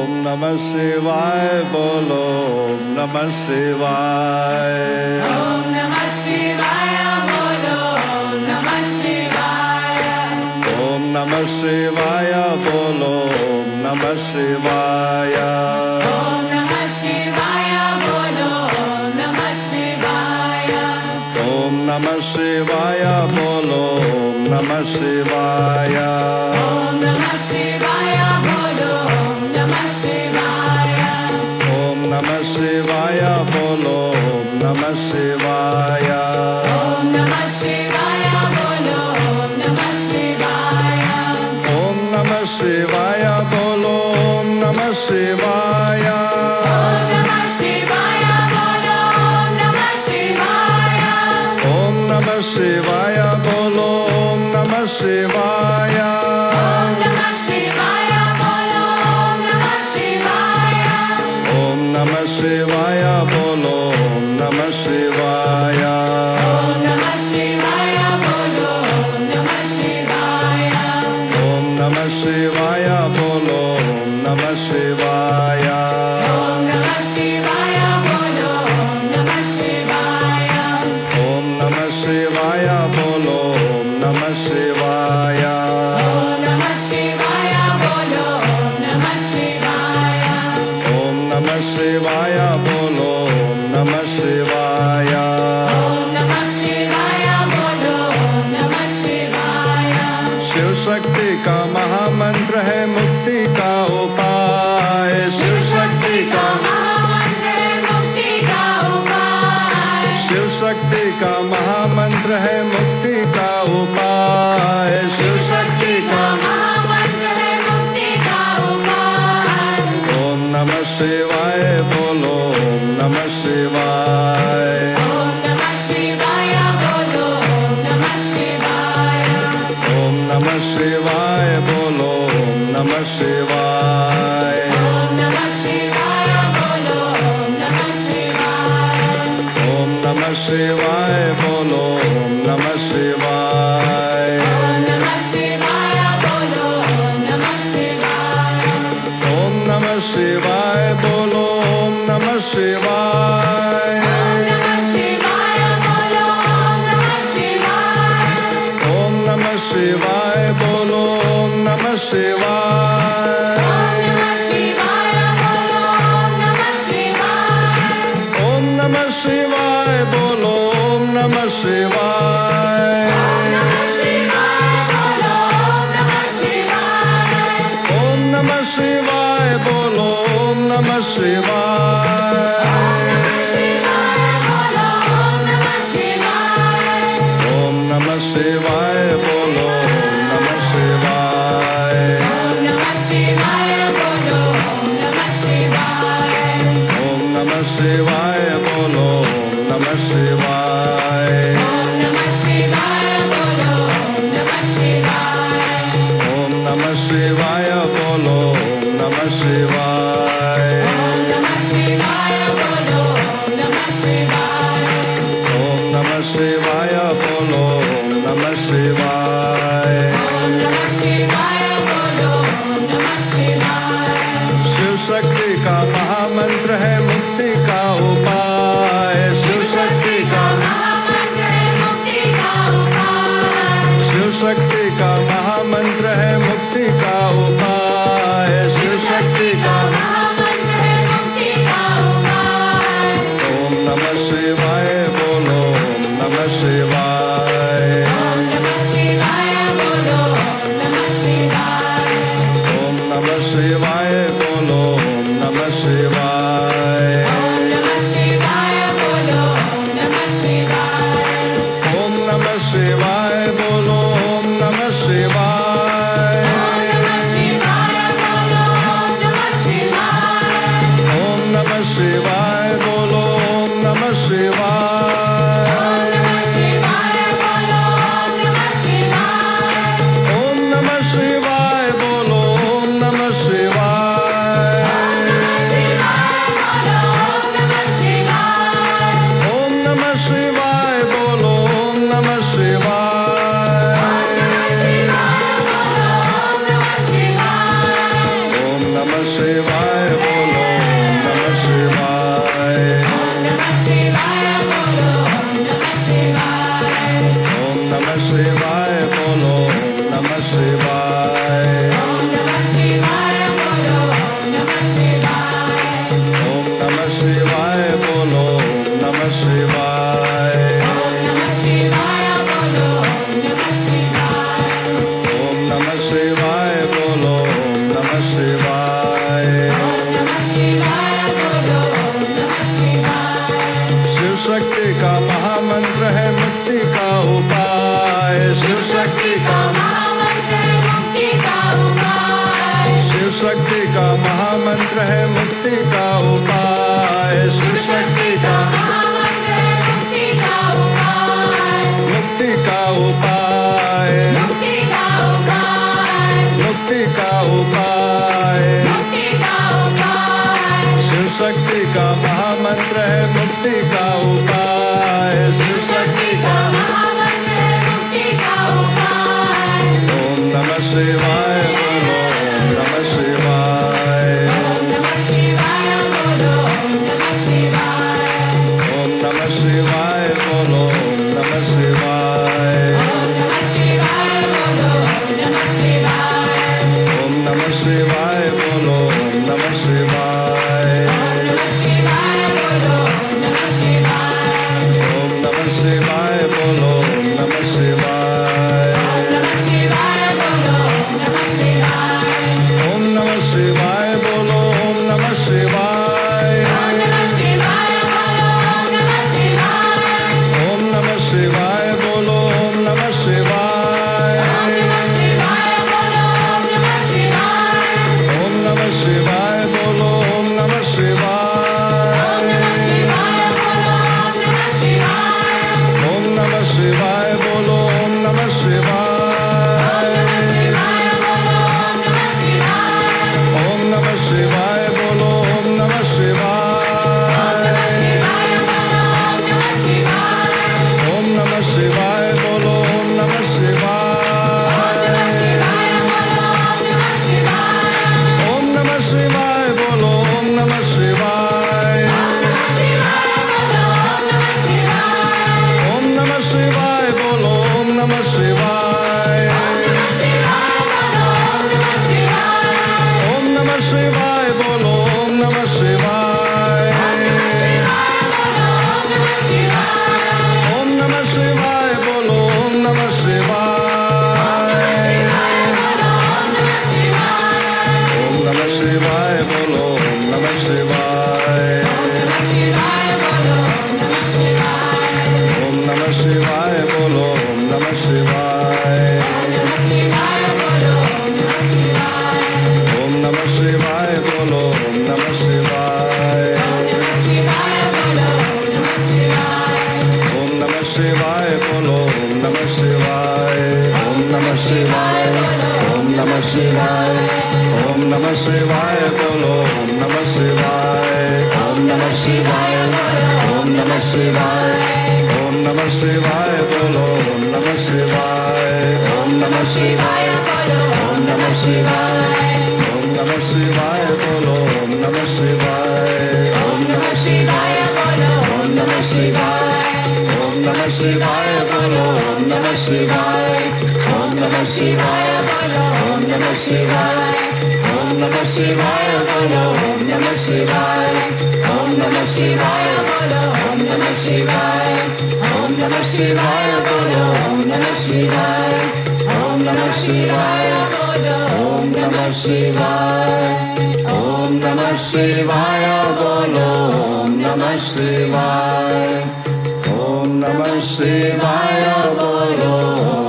नमः शिवाय बोलो ओम नमः शिवाय ओम नमः शिवाय बोलो ओम नमः शिवाय ओम नमः शिवाय बोलो ओम नमः शिवाय ओम नमः शिवाय बोलो ओम नमः शिवाय ओम नमः शिवाय बोलो ओम नमः शिवाय ओम नमः शिवाय बोलो ओम नमः शिवाय ओम नमः शिवाय बोलो ओम नमः शिवाय ओम नमः शिवाय बोलो ओम नमः शिवाय ओम नमः शिवाय बोलो ओम नमः शिवाय ओम नमः शिवाय बोलो ओम नमः शिवाय ओम नमः शिवाय बोलो ओम नमः शिवाय ओम नमः शिवाय बोलो ओम नमः शिवाय ओम नमः शिवाय बोलो ओम नमः शिवाय ओम नमः शिवाय बोलो ओम नमः शिवाय ओम नमः शिवाय बोलो ओम नमः शिवाय ओम नमः शिवाय बोलो ओम नमः शिवाय ओम नमः शिवाय बोलो ओम नमः शिवाय ओम नमः शिवाय बोलो ओम नमः शिवाय ओम नमः शिवाय बोलो ओम नमः शिवाय ओम नमः शिवाय बोलो ओम नमः शिवाय शिव शक्ति का महामंत्र है मुक्ति का उपाय शिव शक्ति का महामंत्र है मुक्ति का उपाय शिव शक्ति का महामंत्र है मुक्ति का उपाय शिव शक्ति का महामंत्र है मुक्ति का उपाय ओम नमः शिवाय बोलो ओम नमः शिवाय ओम नमः शिवाय बोलो ओम नमः शिवाय ओम नमः शिवाय बोलो ओम नमः शिवाय ओम नमः शिवाय बोलो ओम नमः शिवाय ओम नमः शिवाय बोलो ओम नमः शिवाय ओम नमः शिवाय बोलो ओम नमः शिवाय ओम नमः शिवाय बोलो ओम नमः शिवाय ओम नमः शिवाय बोलो ओम नमः शिवाय ओम नमः शिवाय बोलो ओम नमः शिवाय ओम नमः शिवाय बोलो ओम नमः शिवाय ओम नमः शिवाय बोलो ओम नमः शिवाय ओम नमः शिवाय बोलो ओम नमः शिवाय ओम नमः शिवाय बोलो ओम नमः शिवाय ओम नमः शिवाय बोलो ओम नमः शिवाय शिव शक्ति का महामंत्र है मुक्ति का उपाय शिव शक्ति का शिव शक्ति का महामंत्र है मुक्ति का उपाय शिव शक्ति का ओम नमः शिवाय बोलो ओम नमः शिवाय ओम नमः शिवाय बोलो ओम नमः शिवाय ओम नमः शिवाय बोलो ओम नमः शिवाय ओम नमः शिवाय बोलो ओम नमः शिवाय शिवाय बोलो नमः शिवाय ओम नमः शिवाय बोलो नमः शिवाय ओम नमः शिवाय बोलो नमः शिवाय ओम नमः शिवाय बोलो नमः शिवाय ओम नमः शिवाय बोलो नमः शिवाय ओम नमः शिवाय बोलो नमः शिवाय शिव शक्ति का महामंत्र है मुक्ति का उपाय शिव शक्ति का महामंत्र है मुक्ति का उपाय शिव शक्ति का महामंत्र है मुक्ति का उपाय शिव शक्ति का महामंत्र है मुक्ति का उपाय मुक्ति का उपाय मुक्ति का उपाय मुक्ति का उपाय मुक्ति का उपाय शिव शक्ति का महामंत्र है मुक्ति का उपाय शिव शक्ति का महामंत्र है मुक्ति का उपाय ओम नमः शिवाय बोलो नमः शिवाय ओम नमः शिवाय बोलो नमः शिवाय ओम नमः शिवाय बोलो नमः शिवाय ओम नमः शिवाय बोलो नमः शिवाय ओम नमः शिवाय बोलो नमः शिवाय ओम नमः शिवाय बोलो नमः शिवाय ओम नमः शिवाय बोलो नमः शिवाय ओम नमः शिवाय बोलो नमः शिवाय ओम नमः शिवाय बोलो ओम नमः शिवाय ओम नमः शिवाय बोलो नमः शिवाय ओम नमः शिवाय बोलो ओम नमः शिवाय ओम नमः शिवाय बोलो नमः शिवाय ओम नमः शिवाय बोलो ओम नमः शिवाय ओम नमः शिवाय बोलो नमः शिवाय ओम नमः शिवाय बोलो ओम नमः शिवाय ओम नमः शिवाय बोलो ओम नमः शिवाय ओम नमः शिवाय बोलो ओम नमः शिवाय ओम नमः शिवाय बोलो ओम नमः शिवाय ओम नमः शिवाय बोलो ओम नमः शिवाय ओम नमः शिवाय बोलो ओम नमः शिवाय ओम नमः शिवाय बोलो ओम नमः शिवाय ओम नमः शिवाय बोलो ओम नमः शिवाय ओम नमः शिवाय बोलो ओम नमः शिवाय ओम नमः शिवाय बोलो ओम नमः शिवाय ओम नमः शिवाय ओम नमः शिवाय ओम नमः शिवाय बोलो ओम नमः शिवाय ओम नमः शिवाय ओम नमः शिवाय ओम नमः शिवाय बोलो ओम नमः शिवाय ओम नमः शिवाय ओम नमः शिवाय ओम नमः शिवाय बोलो ओम नमः शिवाय ओम नमः शिवाय ओम नमः शिवाय ओम नमः शिवाय बोलो ओम नमः शिवाय ओम नमः शिवाय ओम नमः शिवाय ओम नमः शिवाय बोलो ओम नमः शिवाय ओम नमः शिवाय ओम नमः शिवाय ओम नमः शिवाय बोलो ओम नमः शिवाय ओम नमः शिवाय ओम नमः शिवाय ओम नमः शिवाय बोलो ओम नमः शिवाय ओम नमः शिवाय बोलो